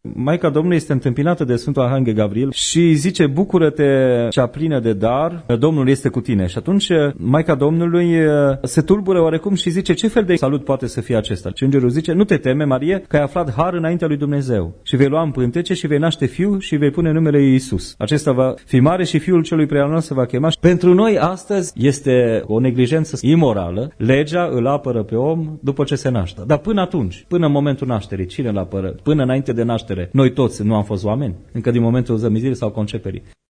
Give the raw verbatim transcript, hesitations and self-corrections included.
Maica Domnului este întâmpinată de Sfântul Arhanghel Gavril și zice: bucură-te, cea plină de dar, Domnul este cu tine. Și atunci Maica Domnului se tulbură oarecum și zice: ce fel de salut poate să fie acesta? Și îngerul zice: nu te teme, Marie, că ai aflat har înaintea lui Dumnezeu și vei lua în pântece și vei naște fiu și vei pune numele Iisus. Acesta va fi mare și fiul celui preanalt se va chema. Pentru noi astăzi este o neglijență imorală. Legea îl apără pe om după ce se naște. Dar până atunci, până în momentul nașterii, cine îl apără? Până înainte de naștere, noi toți nu am fost oameni? Încă din momentul zămizirii sau conceperii.